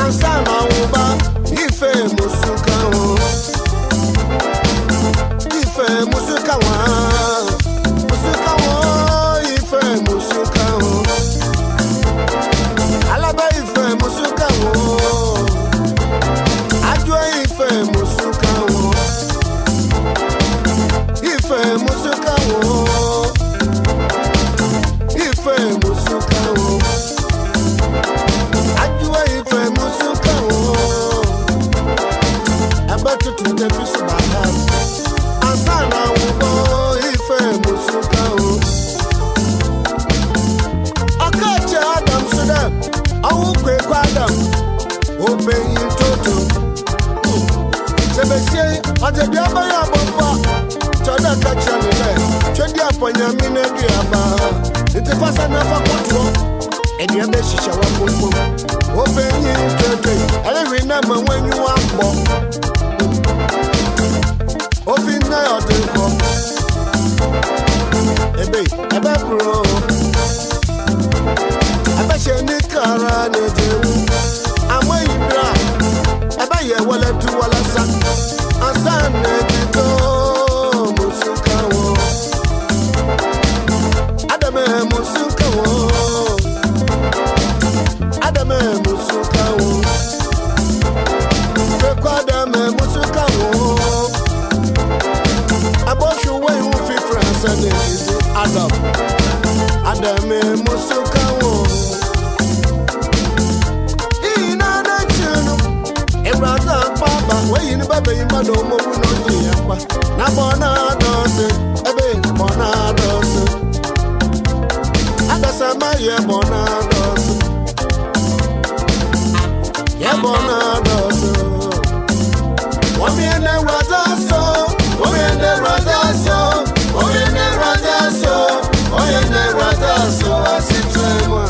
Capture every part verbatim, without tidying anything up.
Ansana uba ife musuka o ife musuka wa musuka o ife musuka o alaba ife musuka o ajo ife musuka o ife musuka o ife musuka o ajo ife musuka o abatu to the fisu baba ansana ubo ife musuka o akache Adam suda awu kwe kwa Adam open toto sebesie atebi abaya bomba choda kacha nile chodi aponya mine diaba ite pasa na fa kwatwo edi abe shisha wa bombo open toto ele wi na ma wanyu ambo ofin na odeko ebe ebe bro ebe she ni kara ne dewu amwe ibra ebe ye wala tu wala sa asan ne dito musuka wo adame musuka wo adame musuka wo rekwa adame musuka wo aboshu we hu fi France and is Adam adame musuka wo ina na chunu ebrata baba we yin baba yin bado mo wu no ni akwa na bona dose ebe bona dose adasa ma ye bona dose ye bona dose womi ene radaso womi ene radaso womi ene radaso womi ene radaso asitema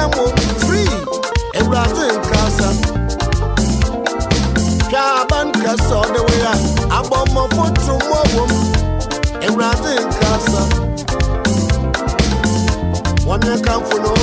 mo free Ewurade nkasa Shaban kasa de we a abommo fotu mo wom Ewurade nkasa Wanya kamfo no